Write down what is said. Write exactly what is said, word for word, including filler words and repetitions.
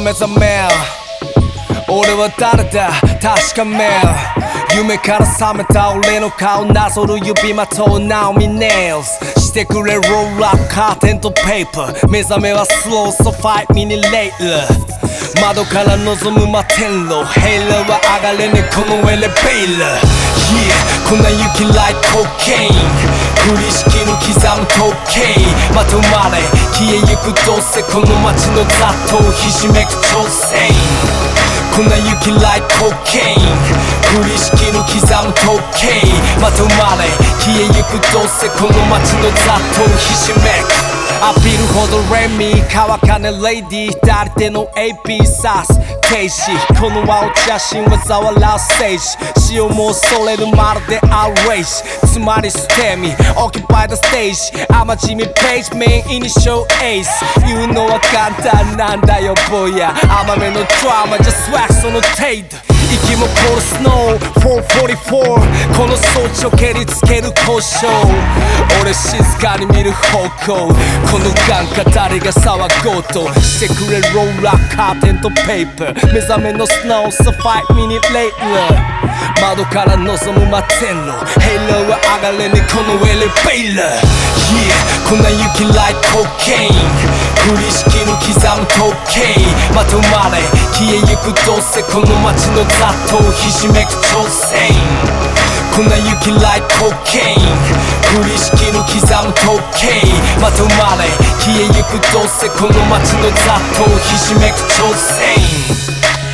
目覚め俺は誰だ確かめ夢から覚めた俺の顔なぞる指まとうナオミネイルズしてくれローラーカーテンとペーパー目覚めはスローソファイミニレイラー窓から望む摩天楼ヘイラーは上がれねこのエレベーラー Yeah こんな雪 like cocaine 降りしきる刻む時計まとまれ消えゆくどうせこの街の雑踏ひしめく挑戦こんな雪 like cocaine 降りしきる刻む時計まとまれ消えゆくどうせこの街の雑踏ひしめくアピールほどレミ乾かねレイディ左手の エーピー サスケイシこの青写真はざわらうステージ潮も恐れるまるでアウェイジつまり捨て身 Occupy the stage 甘じみページメインイニシャルエース言うのは簡単なんだよボヤ甘めのドラマじゃスワックその程度息も凍るスノーフォーフォーティーフォーこの装置を蹴りつける交渉俺静かに見る方向この眼下誰が騒ごうとしてくれローラーカーテンとペーパー目覚めのスノーサファイミニレイラー窓から望む摩天楼ヘイラーは上がれねこのエレベーラー Yeah こんな雪 like cocaine 降りしきる刻む時計まとまれ消えゆくどうせこの街の雑踏ひしめく挑戦こんな雪 like cocaine 降りしきる刻む時計まとまれ消えゆくどうせこの街の雑踏ひしめく挑戦